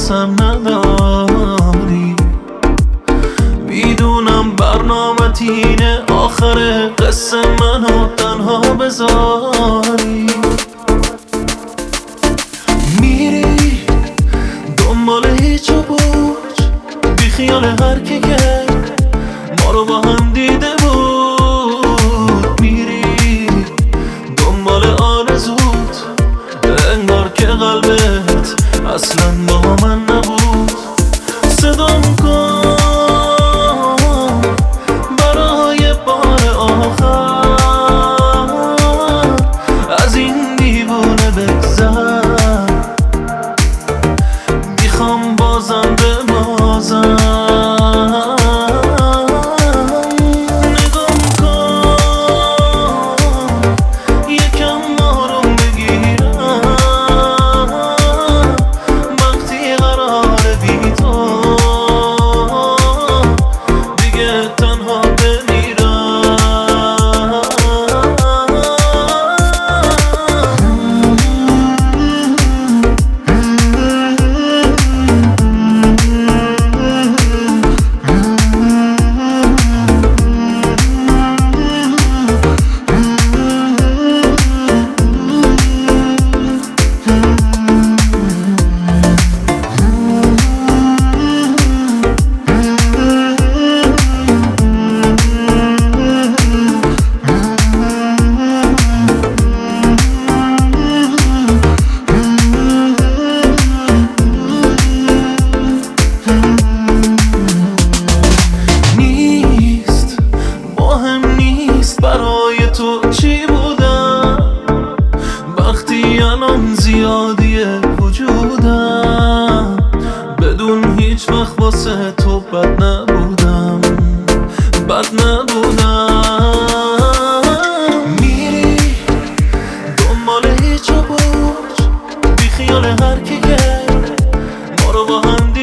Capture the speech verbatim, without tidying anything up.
قسم نداری. میدونم برنامه اینه آخر قصه منو تنها بذاری. میری دنبال هیچ و پوچ بی خیال هر کی که ما رو با هم دیده بود. میری دنبال آرزوت انگار که قلبت اصلا با من نبود. صدام کن برای بار آخر از این دیوونه بگذر. میخوام بازم ببازم. نگام کن یکم آروم بگیرم وقتی قراره بی تو دیگه تنها بمیرم. برای تو چی بودم وقتی الان زیادیه وجودم. بدون هیچ وقت واسه تو بد نبودم، بد نبودم. میری دنبال هیچ و پوچ بی خیال هر کی که ما رو با هم